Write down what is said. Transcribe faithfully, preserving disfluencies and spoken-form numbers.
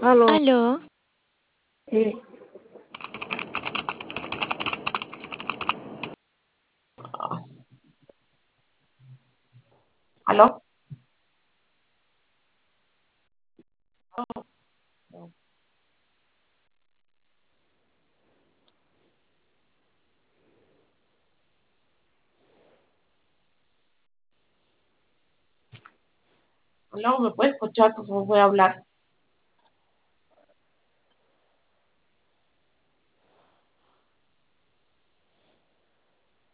Aló, Aló, sí. ¿Aló? ¿Aló? ¿Me puedes escuchar? Por favor, voy a hablar.